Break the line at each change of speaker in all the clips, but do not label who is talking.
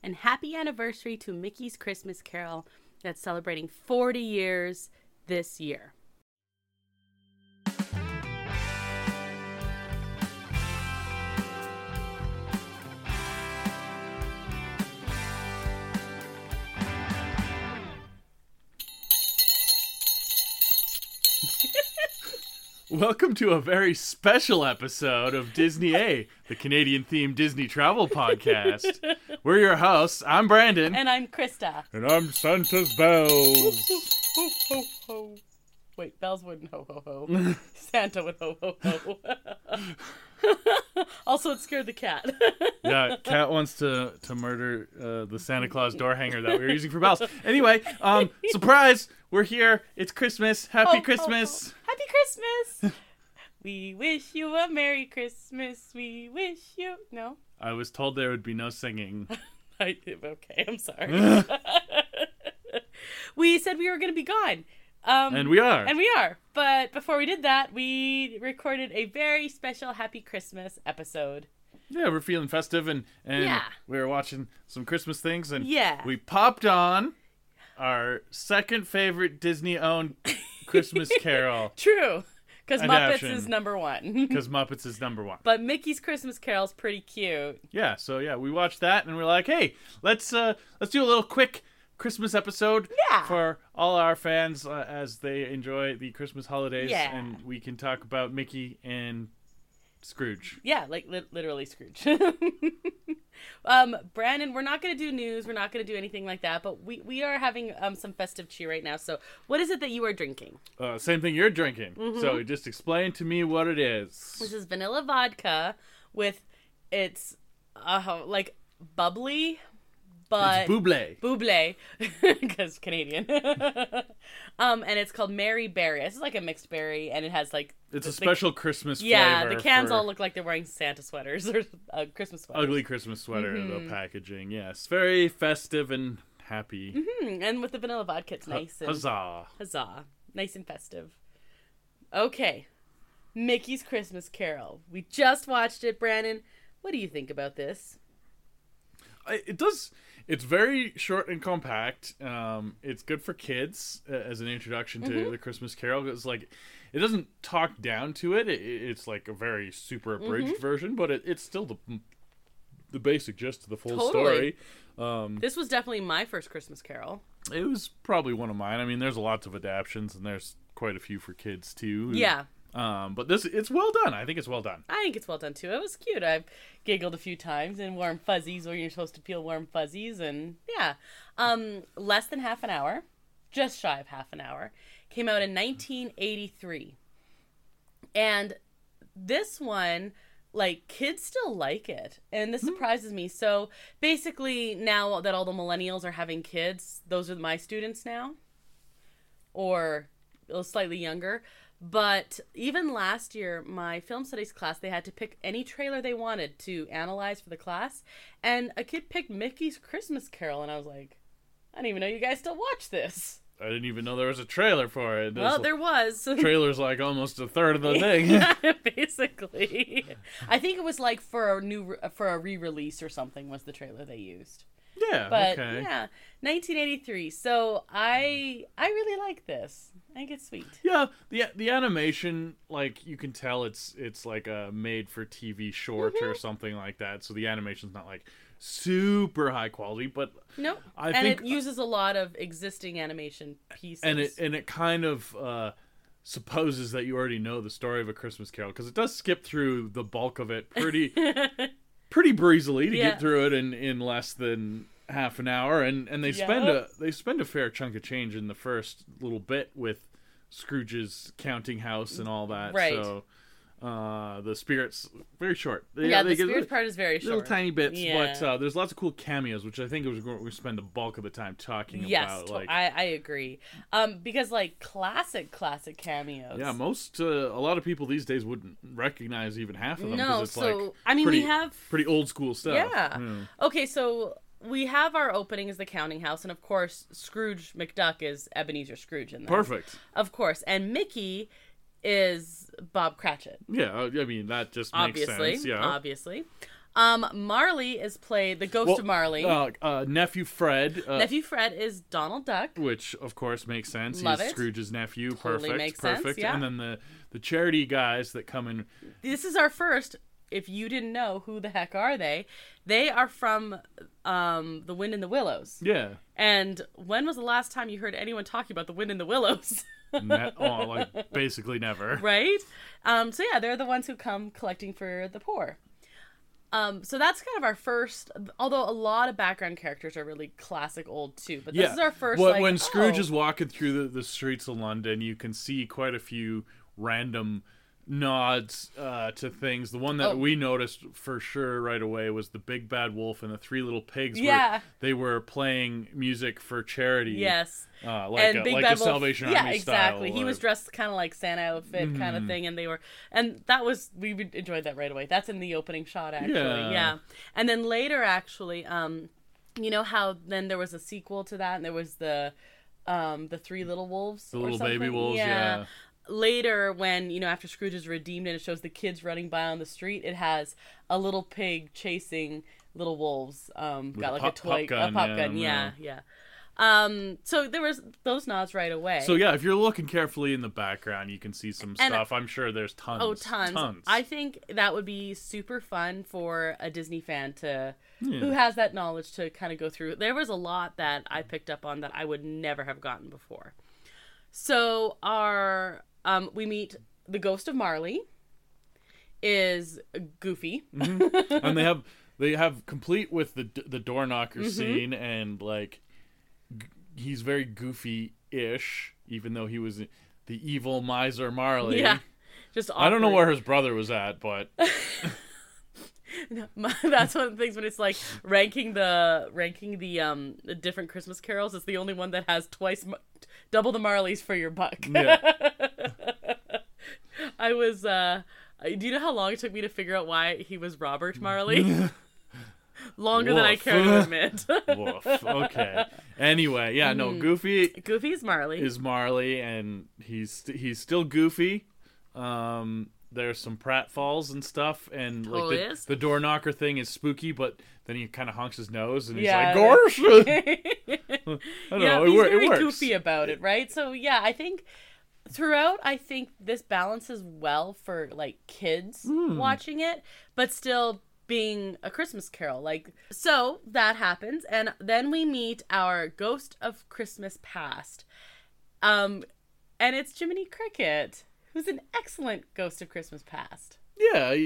and happy anniversary to Mickey's Christmas Carol that's celebrating 40 years this year.
Welcome to a very special episode of Disney A, the Canadian-themed Disney travel podcast. We're your hosts. I'm Brandon.
And I'm Krista.
And I'm Santa's Bells.
Ho, ho, ho. Wait, Bells wouldn't ho, ho, ho. Santa would ho, ho, ho. Also, it scared the cat.
Yeah, Cat wants to murder the Santa Claus door hanger that we were using for bells. Anyway, surprise! We're here. It's Christmas. Happy Christmas.
Ho, ho. Happy Christmas. We wish you a Merry Christmas. We wish you... No?
I was told there would be no singing.
Okay, I'm sorry. We said we were going to be gone.
And we are.
And we are. But before we did that, we recorded a very special Happy Christmas episode.
Yeah, we're feeling festive, and
Yeah.
we were watching some Christmas things, and
Yeah.
we popped on our second favorite Disney-owned Christmas Carol.
True. Because Muppets
Adaption.
is number one.
Because Muppets is number one.
But Mickey's Christmas Carol's pretty cute.
Yeah, so yeah, we watched that, and we're like, hey, let's do a little quick Christmas episode
Yeah.
for all our fans as they enjoy the Christmas holidays,
Yeah.
and we can talk about Mickey and Scrooge.
Yeah, like literally Scrooge. Brandon, we're not going to do news. We're not going to do anything like that. But we are having some festive cheer right now. So what is it that you are drinking?
Same thing you're drinking.
Mm-hmm.
So just explain to me what it is.
This is vanilla vodka with it's like bubbly, but
It's buble.
buble because Canadian. And it's called Mary Berry. This is like a mixed berry, and it has like
It's a special Christmas
yeah.
flavor.
The cans
for
all look like they're wearing Santa sweaters or Christmas sweaters.
ugly Christmas sweater.
Mm-hmm.
The packaging, yes, very festive and happy.
And with the vanilla vodka, it's nice and
Huzzah!
huzzah, nice and festive. Okay, Mickey's Christmas Carol. We just watched it, Brandon. What do you think about this?
It does. It's very short and compact. It's good for kids as an introduction to the Christmas Carol. It's like it doesn't talk down to it. It's like a very super abridged version, but it's still the basic gist of the full
Totally.
story.
This was definitely my first Christmas Carol.
It was probably one of mine. I mean, there's lots of adaptions, and there's quite a few for kids too.
Yeah.
But it's well done. I think it's well done.
I think it's well done too. It was cute. I've giggled a few times in Warm Fuzzies where you're supposed to peel warm fuzzies, and yeah. Less than half an hour, just shy of half an hour. Came out in 1983. And this one, like, kids still like it. And this surprises me. So basically now that all the millennials are having kids, those are my students now. Or slightly younger. But even last year, my film studies class, they had to pick any trailer they wanted to analyze for the class. And a kid picked Mickey's Christmas Carol. And I was like, I didn't even know you guys still watch this.
I didn't even know there was a trailer for it.
Well, there was.
Trailer's like almost a third of the thing.
Basically. I think it was like for a re-release or something was the trailer they used.
Yeah,
But
okay.
yeah, 1983. So I really like this. I think it's sweet.
Yeah, the animation, like, you can tell it's like a made-for-TV short or something like that, so the animation's not, like, super high quality, but
Nope.
I
and
think...
it uses a lot of existing animation pieces.
And it kind of supposes that you already know the story of A Christmas Carol, because it does skip through the bulk of it pretty breezily to get through it in less than half an hour, and they spend a fair chunk of change in the first little bit with Scrooge's counting house and all that.
Right.
So the spirits very short.
The spirits part is very short.
Little tiny bits,
Yeah.
but there's lots of cool cameos, which I think we spend the bulk of the time talking
Yes,
about. Like,
I agree. Because like classic cameos.
yeah, a lot of people these days wouldn't recognize even half of them.
No,
'cause it's
so
like
I mean
pretty,
we have
pretty old school stuff.
Yeah. Okay, so we have our opening as the counting house, and of course Scrooge McDuck is Ebenezer Scrooge in this.
Perfect.
Of course, and Mickey is Bob Cratchit.
Yeah, I mean that just makes
Obviously,
sense. Yeah.
obviously. Marley is played, the ghost of Marley.
Nephew Fred.
Nephew Fred is Donald Duck.
Which, of course, makes sense.
Love
He's
it.
Scrooge's nephew.
Totally makes sense,
Perfect.
yeah.
And then the charity guys that come in.
This is our first, if you didn't know, who the heck are they? They are from The Wind in the Willows.
Yeah.
And when was the last time you heard anyone talking about The Wind in the Willows?
Basically never.
Right? So yeah, they're the ones who come collecting for the poor. So that's kind of our first, although a lot of background characters are really classic old too, but this is our first,
when Scrooge is walking through the streets of London, you can see quite a few random nods to things. The one that we noticed for sure right away was the Big Bad Wolf and the Three Little Pigs.
Yeah.
They were playing music for charity.
Yes.
Like a Salvation Army style.
Yeah, exactly. He was dressed kind of like Santa outfit kind of thing, and we enjoyed that right away. That's in the opening shot, actually. Yeah. And then later, actually, you know how then there was a sequel to that, and there was the Three Little Wolves,
the little baby wolves. Yeah.
Later, when, you know, after Scrooge is redeemed and it shows the kids running by on the street, it has a little pig chasing little wolves. Got like a toy, a pop gun. Yeah. So there was those nods right away.
So yeah, if you're looking carefully in the background, you can see some stuff. I'm sure there's tons.
Oh, tons. I think that would be super fun for a Disney fan who has that knowledge to kind of go through. There was a lot that I picked up on that I would never have gotten before. So we meet the ghost of Marley is Goofy.
And they have complete with the door knocker scene, and like he's very goofy-ish, even though he was the evil miser Marley.
Yeah, just awkward.
I don't know where his brother was at, but
that's one of the things when it's like ranking the different Christmas carols. It's the only one that has double the Marleys for your buck.
Yeah.
I was. Do you know how long it took me to figure out why he was Robert Marley? Longer than I care to admit.
Woof. Okay. Anyway, yeah, no, Goofy
is Marley.
And he's still goofy. There's some pratfalls and stuff, and like the door knocker thing is spooky, but then he kind of honks his nose and he's like, "Gosh!" I don't know.
He's very
works.
Goofy about it, right? So yeah, I think throughout, this balances well for like kids watching it, but still being a Christmas Carol. Like, so that happens, and then we meet our Ghost of Christmas Past, and it's Jiminy Cricket, who's an excellent Ghost of Christmas Past.
Yeah,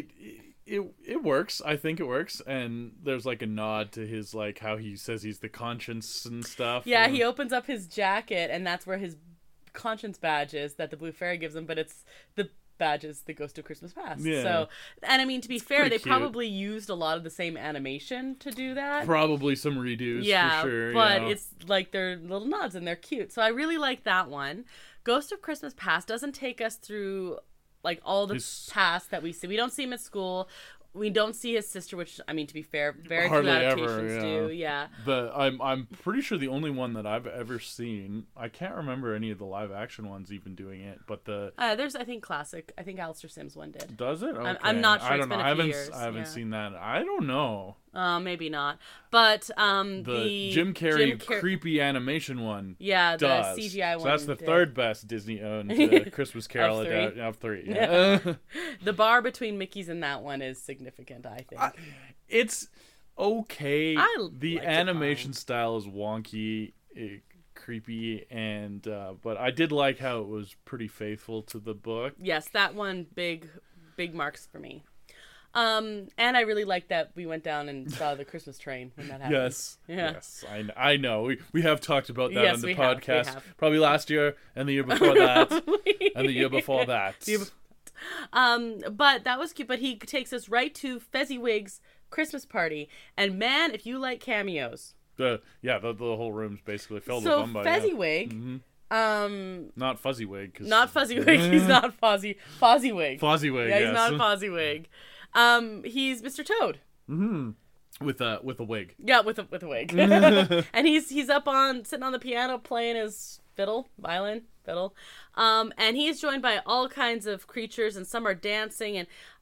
it works. I think it works, and there's like a nod to his like how he says he's the conscience and stuff.
Yeah, he opens up his jacket, and that's where his conscience badge is that the Blue Fairy gives him, but it's the badge is the Ghost of Christmas Past.
Yeah.
So, and I mean, to be fair, they
cute.
probably used a lot of the same animation to do that.
Probably some redos, for sure.
But it's like they're little nods and they're cute. So I really like that one. Ghost of Christmas Past doesn't take us through like all the past that we see. We don't see him at school. We don't see his sister, which, I mean, to be fair, very few adaptations do. Yeah.
I'm pretty sure the only one that I've ever seen, I can't remember any of the live action ones even doing it, but
there's, I think, classic. I think Alistair Sims one did.
Does it? Okay.
I'm not sure.
I don't know.
A few years.
I haven't seen that. I don't know.
Maybe not. But
the Jim Carrey creepy animation one.
Yeah, the
does.
CGI one.
So that's the third best Disney owned Christmas Carol of three.
Yeah. The bar between Mickey's and that one is significant, I think.
It's okay. The animation
it
style is wonky, creepy, and but I did like how it was pretty faithful to the book.
Yes, that one big marks for me. And I really like that we went down and saw the Christmas train when that happened.
Yes, I know. We have talked about that on the podcast. Probably last year and the year before that, and the year before that.
But that was cute. But he takes us right to Fezziwig's Christmas party, and man, if you like cameos,
the whole room's basically filled with them.
So Fezziwig.
Not Fuzzywig.
Not Fuzzywig. He's not Fozzie. Fozziewig.
Fozziewig.
Yeah, he's not Fozziewig. He's Mr. Toad.
Mm-hmm. With a wig.
Yeah, with a wig. And he's sitting on the piano playing his violin. And he's joined by all kinds of creatures, and some are dancing, and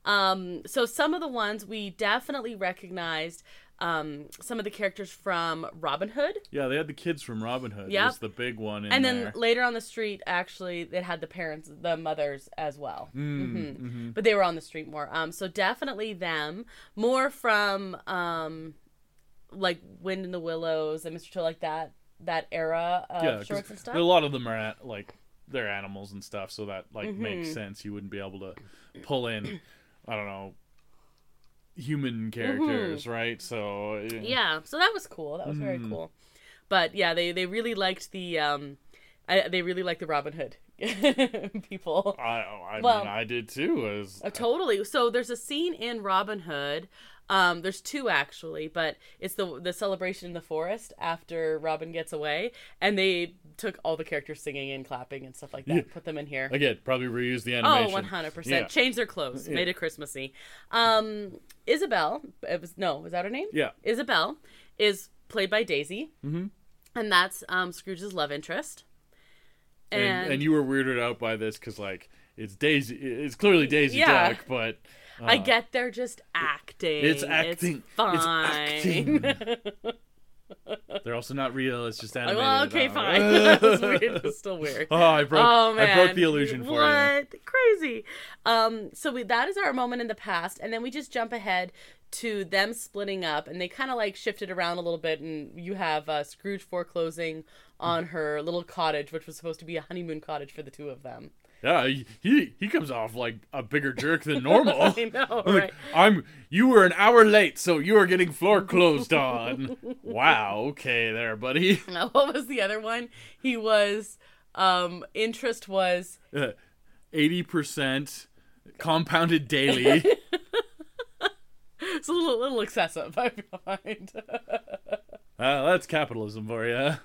So some of the ones we definitely recognized. Some of the characters from Robin Hood.
Yeah, they had the kids from Robin Hood.
Yep.
Was the big one in
and
there.
then later on the street, actually, they had the parents, the mothers as well. But they were on the street more. So definitely them. More from like Wind in the Willows and Mr. Chill, like that era of shorts and stuff.
A lot of them are like they're animals and stuff, so that like makes sense. You wouldn't be able to pull in, I don't know, human characters, right? So
yeah, so that was cool. That was very cool. But yeah, they really liked the they really liked the Robin Hood people.
I mean, I did too.
Totally. So there's a scene in Robin Hood. There's two actually, but it's the celebration in the forest after Robin gets away, and they took all the characters singing and clapping and stuff like that, put them in here.
Again, probably reuse the animation.
Oh, 100%. Yeah. Change their clothes, made it Christmassy. Isabel, was that her name?
Yeah.
Isabel is played by Daisy, and that's Scrooge's love interest.
And you were weirded out by this because like it's Daisy, it's clearly Daisy Duck, but.
I get they're just acting.
It's acting.
It's fine.
It's acting. They're also not real. It's just animated.
Well, okay, fine. That's weird. It's still weird.
I broke the illusion for you.
What? Crazy. So that is our moment in the past, and then we just jump ahead to them splitting up, and they kind of like shifted around a little bit, and you have Scrooge foreclosing on her little cottage, which was supposed to be a honeymoon cottage for the two of them.
Yeah, he comes off like a bigger jerk than normal.
I know, right?
You were an hour late, so you are getting floor closed on. Wow, okay there, buddy.
What was the other one? He was, interest was
80% compounded daily.
It's a little excessive, I find.
That's capitalism for you.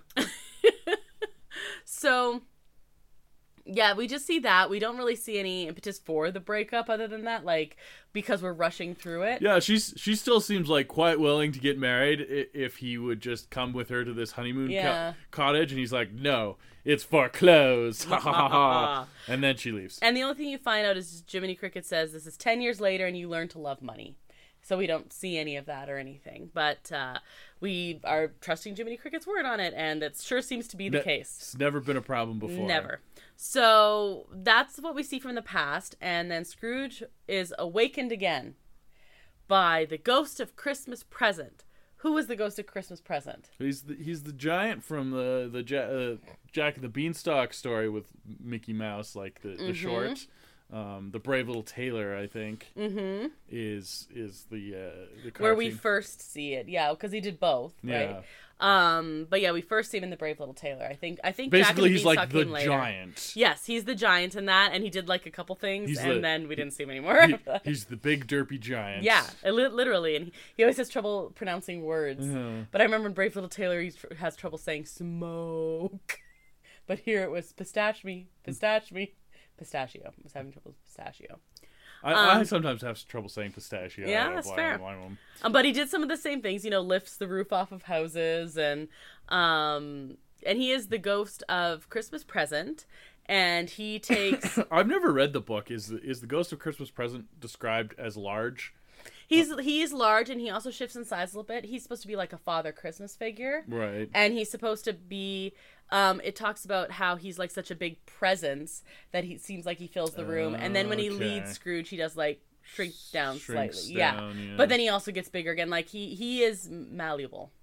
So. Yeah, we just see that. We don't really see any impetus for the breakup other than that, like, because we're rushing through it.
Yeah, she still seems like quite willing to get married if he would just come with her to this honeymoon cottage, and he's like, no, it's for clothes. Ha ha ha ha. And then she leaves.
And the only thing you find out is Jiminy Cricket says this is 10 years later and you learn to love money. So we don't see any of that or anything. But we are trusting Jiminy Cricket's word on it, and it sure seems to be the case.
It's never been a problem before.
Never. So that's what we see from the past, and then Scrooge is awakened again by the ghost of Christmas Present. Who was the ghost of Christmas Present?
He's the giant from the Jack and the Beanstalk story with Mickey Mouse, like the short. The Brave Little Tailor, I think, is the cartoon.
Where we first see it, because he did both, right? But yeah, we first see him in the Brave Little Tailor. I think
basically
he's
like the
later.
giant.
Yes, he's the giant in that, and he did like a couple things, then we didn't see him anymore.
He's the big derpy giant.
Yeah, literally, and he always has trouble pronouncing words. But I remember in Brave Little Tailor, he has trouble saying smoke. But here it was pistachio. I was having trouble with pistachio.
I sometimes have trouble saying pistachio.
Yeah, that's fair. But he did some of the same things, lifts the roof off of houses, and he is the ghost of Christmas Present, and he takes.
I've never read the book. Is the ghost of Christmas Present described as large?
He's large, and he also shifts in size a little bit. He's supposed to be like a Father Christmas figure,
right?
And he's supposed to be. It talks about how he's like such a big presence that he seems like he fills the room, and then when he leads Scrooge, he does like shrink down slightly. Yeah, but then he also gets bigger again. Like he is malleable,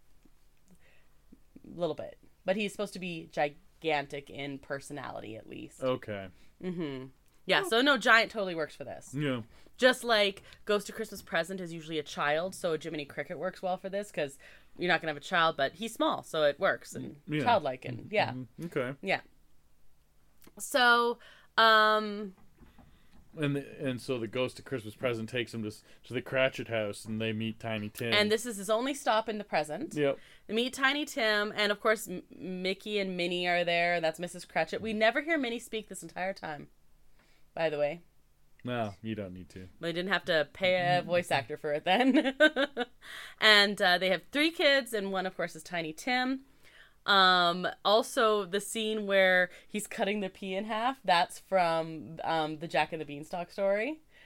a little bit, but he's supposed to be gigantic in personality at least.
Okay.
Yeah. So no, giant totally works for this.
Yeah.
Just like Ghost of Christmas Present is usually a child, so Jiminy Cricket works well for this because you're not going to have a child, but he's small, so it works, and childlike, and
Okay.
Yeah. So,
And so the Ghost of Christmas Present takes him to the Cratchit house, and they meet Tiny Tim.
And this is his only stop in the present.
Yep.
They meet Tiny Tim, and of course Mickey and Minnie are there. That's Mrs. Cratchit. We never hear Minnie speak this entire time, by the way.
No, you don't need to.
They didn't have to pay a voice actor for it then. And they have 3 kids, and one, of course, is Tiny Tim. Also, the scene where he's cutting the pea in half, that's from the Jack and the Beanstalk story.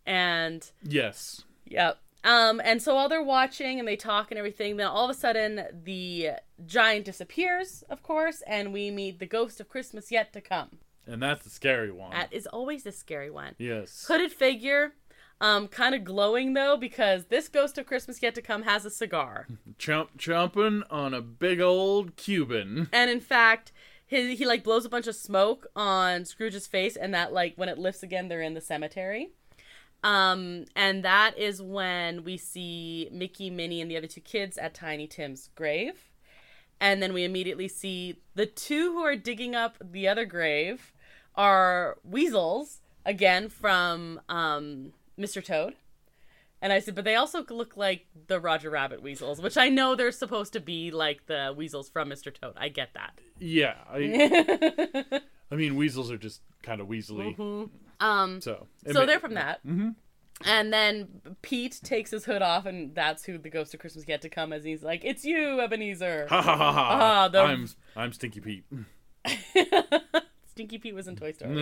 And
yes.
Yep. And so while they're watching and they talk and everything, then all of a sudden the giant disappears, of course, and we meet the ghost of Christmas Yet to Come.
And that's the scary one.
That is always the scary one.
Yes.
Hooded figure, kind of glowing though, because this ghost of Christmas Yet to Come has a cigar.
Chomping on a big old Cuban.
And in fact, he like blows a bunch of smoke on Scrooge's face, and that like when it lifts again, they're in the cemetery. And that is when we see Mickey, Minnie, and the other two kids at Tiny Tim's grave. And then we immediately see the two who are digging up the other grave are weasels, again, from Mr. Toad. And I said, but they also look like the Roger Rabbit weasels, which I know they're supposed to be like the weasels from Mr. Toad. I get that.
Yeah. I mean, weasels are just kind of weaselly.
Mm-hmm. So they're from that. Mm-hmm. And then Pete takes his hood off, and that's who the ghost of Christmas Yet to Come is. He's like, "It's you, Ebenezer."
Ha ha ha ha! I'm Stinky Pete.
Stinky Pete was in Toy Story.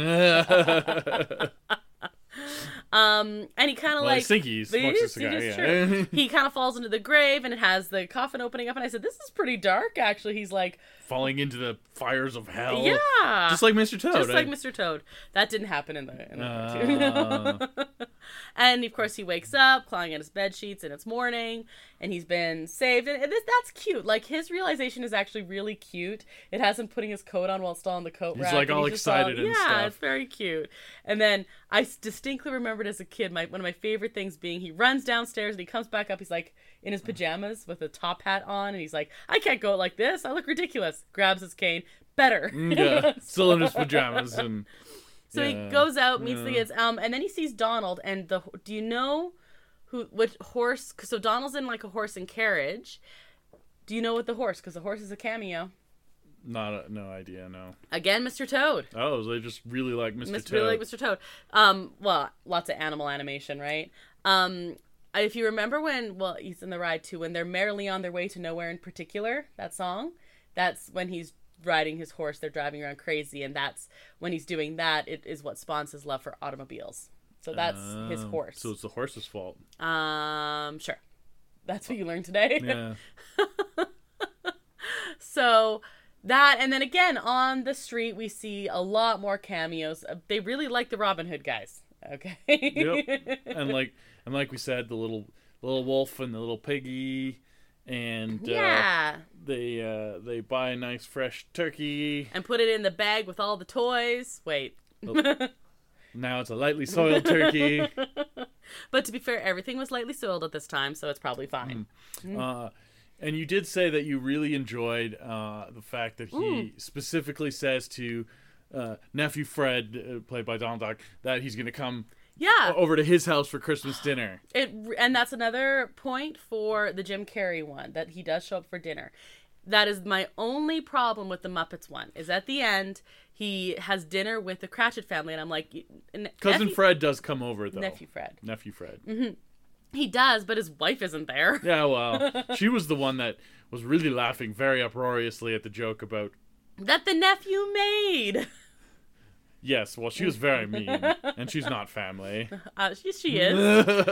And he kind of like
Stinky smokes a cigar. Yeah.
He kind of falls into the grave, and it has the coffin opening up. And I said, "This is pretty dark, actually." He's like
falling into the fires of hell.
Yeah,
just like Mr. Toad.
Just like Mr. Toad. That didn't happen in the cartoon. And of course, he wakes up, clawing at his bed sheets, and it's morning, and he's been saved. And that's cute. Like his realization is actually really cute. It has him putting his coat on while it's still on the coat rack.
He's like all excited and stuff.
Yeah, it's very cute. And then I distinctly remembered as a kid, one of my favorite things being he runs downstairs and he comes back up. He's like in his pajamas with a top hat on, and he's like, "I can't go like this. I look ridiculous." Grabs his cane. Better.
Yeah, still in his pajamas and.
So he goes out, meets the kids, and then he sees Donald. And do you know which horse? So Donald's in like a horse and carriage. Do you know what the horse? Because the horse is a cameo.
No idea. No.
Again, Mr. Toad.
Oh, they just really like Mr. Toad.
Really like Mr. Toad. Well, lots of animal animation, right? If you remember he's in the ride too, when they're merrily on their way to nowhere in particular, that song, that's when he's riding his horse. They're driving around crazy, and that's when he's doing that. It is what spawns his love for automobiles. So that's his horse.
So it's the horse's fault.
Sure. That's what you learned today.
Yeah.
So that, and then again on the street we see a lot more cameos. They really like the Robin Hood guys. Okay.
Yep. And like we said, the little wolf and the little piggy. And they buy a nice fresh turkey
and put it in the bag with all the toys. Wait.
Now it's a lightly soiled turkey.
But to be fair, everything was lightly soiled at this time, so it's probably fine.
And you did say that you really enjoyed the fact that he specifically says to nephew Fred, played by Donald Duck, that he's going to come over to his house for Christmas dinner.
And that's another point for the Jim Carrey one, that he does show up for dinner. That is my only problem with the Muppets one, is at the end, he has dinner with the Cratchit family, and I'm like...
Cousin Fred does come over, though.
Nephew Fred.
Mm-hmm.
He does, but his wife isn't there.
Yeah, well, she was the one that was really laughing very uproariously at the joke about...
That the nephew made!
Yes, well, she was very mean, and she's not family.
She is.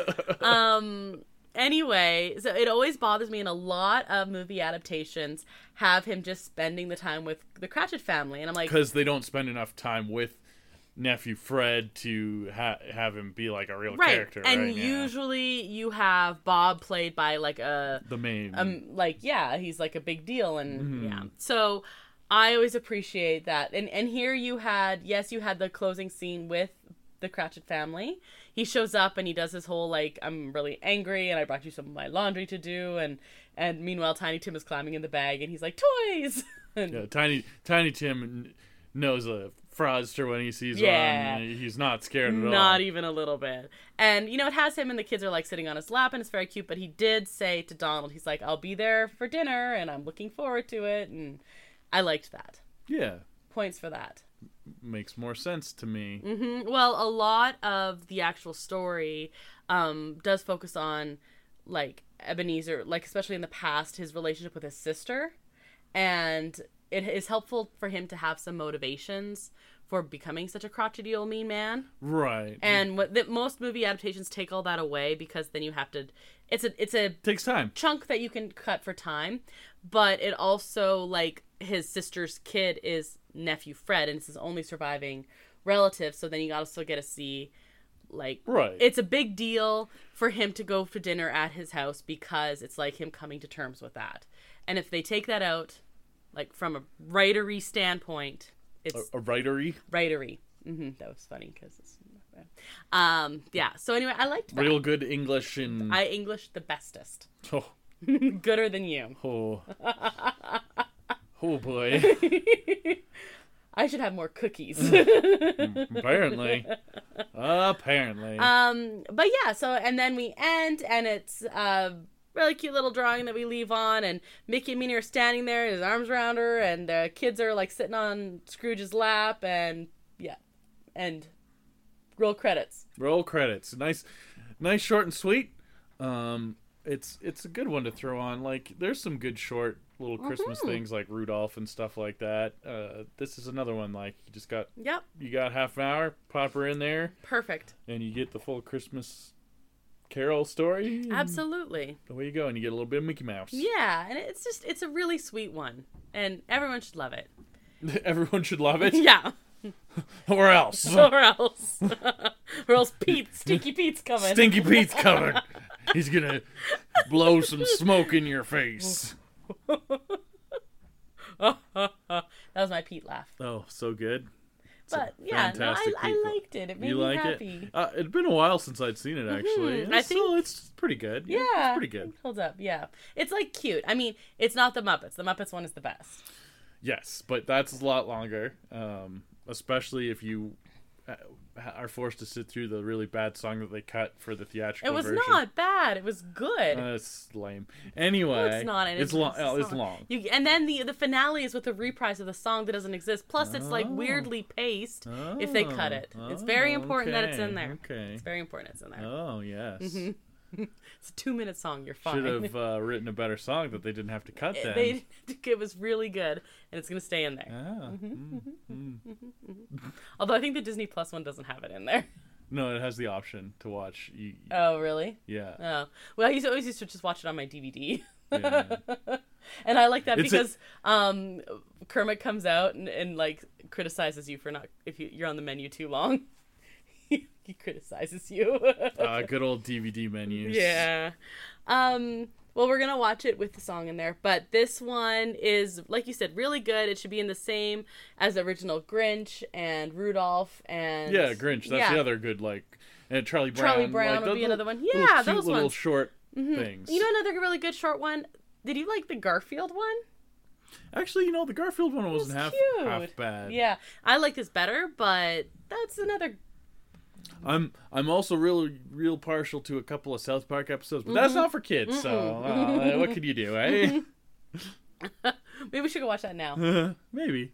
Anyway, so it always bothers me in a lot of movie adaptations have him just spending the time with the Cratchit family, and I'm like...
Because they don't spend enough time with nephew Fred to have him be like a real character, right?
And usually you have Bob played by like the main... he's like a big deal, and so... I always appreciate that. And here you had the closing scene with the Cratchit family. He shows up and he does his whole, like, I'm really angry and I brought you some of my laundry to do. And meanwhile, Tiny Tim is climbing in the bag and he's like, toys!
Yeah, Tiny Tim knows a fraudster when he sees one. He's not scared at all.
Not even a little bit. And, it has him and the kids are, like, sitting on his lap and it's very cute. But he did say to Donald, he's like, I'll be there for dinner and I'm looking forward to it. And... I liked that.
Yeah.
Points for that.
Makes more sense to me.
Mm-hmm. Well, a lot of the actual story does focus on, like, Ebenezer, like, especially in the past, his relationship with his sister. And it is helpful for him to have some motivations for becoming such a crotchety old mean man.
Right.
And most movie adaptations take all that away, because then you have to, it's a
Takes time.
chunk that you can cut for time, but it also, like, his sister's kid is nephew Fred, and it's his only surviving relative, so then you also get to see, like,
Right.
it's a big deal for him to go for dinner at his house, because it's like him coming to terms with that. And if they take that out, like, from a writery standpoint, it's
A writery?
writery. That was funny because it's yeah. So anyway, I liked that.
Real good English and...
I English the bestest.
Oh.
Gooder than you.
Oh. Oh, boy.
I should have more cookies.
Apparently. Apparently.
But yeah, so, and then we end, and it's really cute little drawing that we leave on, and Mickey and Minnie are standing there, his arms around her, and the kids are, like, sitting on Scrooge's lap, and yeah, and roll credits.
Roll credits. Nice, short and sweet. It's a good one to throw on. Like, there's some good short little Christmas things like Rudolph and stuff like that. This is another one, like, you got half an hour, pop her in there.
Perfect.
And you get the full Christmas Carol story.
Absolutely.
Away you go, and you get a little bit of Mickey Mouse.
Yeah, and it's a really sweet one, and everyone should love it.
Everyone should love it?
Yeah.
Or else.
Or else. Or else Stinky Pete's coming.
Stinky Pete's coming. He's gonna blow some smoke in your face.
That was my Pete laugh.
Oh, so good.
But yeah, no, I liked it. It made me happy.
It'd been a while since I'd seen it, actually.
I think
it's pretty good.
Yeah,
it's pretty good.
It holds up. Yeah, it's like cute. I mean, it's not the Muppets. The Muppets one is the best.
Yes, but that's a lot longer. Especially if you are forced to sit through the really bad song that they cut for the theatrical version.
It was not bad. It was good.
It's lame. Anyway,
no, it's not.
It's long. It's long.
And then the finale is with a reprise of the song that doesn't exist. Plus, it's like weirdly paced if they cut it. It's very important that it's in there.
Okay.
It's very important it's in there.
Oh, yes.
It's a 2-minute song. You're fine.
Should have written a better song that they didn't have to cut then.
It was really good, and it's going to stay in there. Although I think the Disney Plus one doesn't have it in there.
No, it has the option to watch.
Oh, really?
Yeah.
Oh. Well, I always used to just watch it on my DVD.
Yeah.
And I like that because Kermit comes out and like criticizes you for not if you're on the menu too long. He criticizes you.
Good old DVD menus.
Yeah. Well, we're gonna watch it with the song in there, but this one is, like you said, really good. It should be in the same as the original Grinch and Rudolph and
Grinch. That's the other good, like, and Charlie Brown.
Charlie Brown
like,
would be another one.
Yeah,
Yeah,
those
those
little
ones.
short things.
You know another really good short one? Did you like the Garfield one?
Actually, the Garfield one wasn't half bad.
Yeah, I like this better, but that's another.
I'm also real partial to a couple of South Park episodes, but that's not for kids. So what can you do, eh?
Maybe we should go watch that now.
Maybe.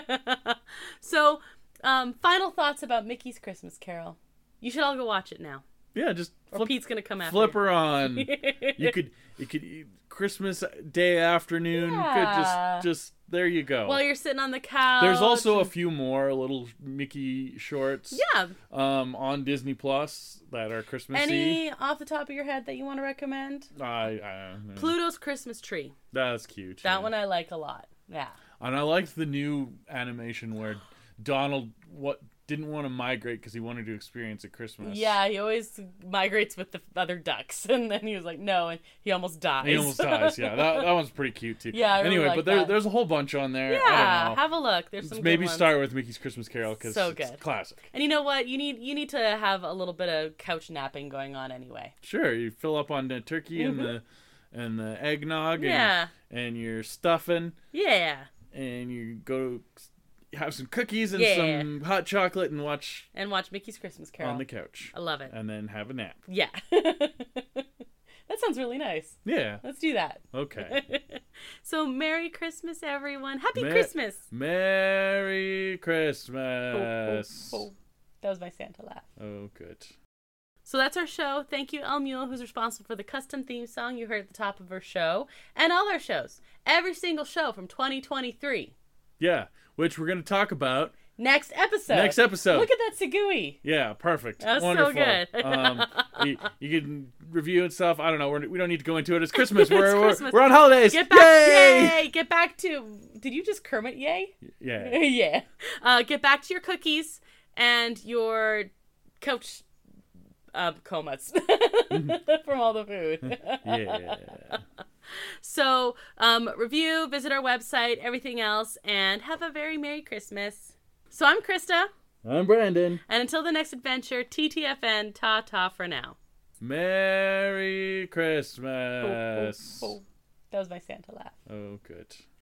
So, final thoughts about Mickey's Christmas Carol. You should all go watch it now.
Yeah, just
Or Pete's gonna come after
flip
you.
her on. You could Christmas Day afternoon.
Yeah.
Good, just there you go.
While you're sitting on the couch.
There's also a few more little Mickey shorts.
Yeah.
On Disney Plus that are Christmassy.
Any off the top of your head that you want to recommend? Pluto's Christmas Tree.
That's cute.
That one I like a lot. Yeah.
And I liked the new animation where Donald didn't want to migrate because he wanted to experience at Christmas.
Yeah, he always migrates with the other ducks, and then he was like, no, and he almost dies.
He almost dies, yeah. That one's pretty cute, too.
Yeah, I really
anyway,
like
but
that.
there's a whole bunch on there.
Yeah,
I don't know.
have a look. There's some
Maybe
good ones.
start with Mickey's Christmas Carol because
So
it's
good.
classic.
And you know what? You need to have a little bit of couch napping going on anyway.
Sure, you fill up on the turkey and the eggnog
Yeah.
and your stuffing
Yeah.
and you go have some cookies and
Yeah.
some hot chocolate and watch
And watch Mickey's Christmas Carol.
on the couch.
I love it.
And then have a nap.
Yeah. That sounds really nice.
Yeah.
Let's do that.
Okay.
So, Merry Christmas, everyone. Happy Christmas.
Merry Christmas.
Oh. That was my Santa laugh.
Oh, good.
So that's our show. Thank you, El Mule, who's responsible for the custom theme song you heard at the top of our show, and all our shows. Every single show from 2023.
Yeah, which we're going to talk about
next episode.
Next episode.
Look at that Segui.
Yeah, perfect.
That's
Wonderful.
so good.
You can review and stuff. I don't know. We don't need to go into it. It's Christmas.
Christmas.
We're on holidays.
Get back,
Yay!
yay! Get back to. Did you just Kermit yay?
Yeah.
Yeah. Get back to your cookies and your couch comas from all the food.
Yeah.
So, review, visit our website, everything else, and have a very Merry Christmas. So I'm Krista.
I'm Brandon.
And until the next adventure, TTFN, ta-ta for now.
Merry Christmas.
Oh. That was my Santa laugh.
Oh, good.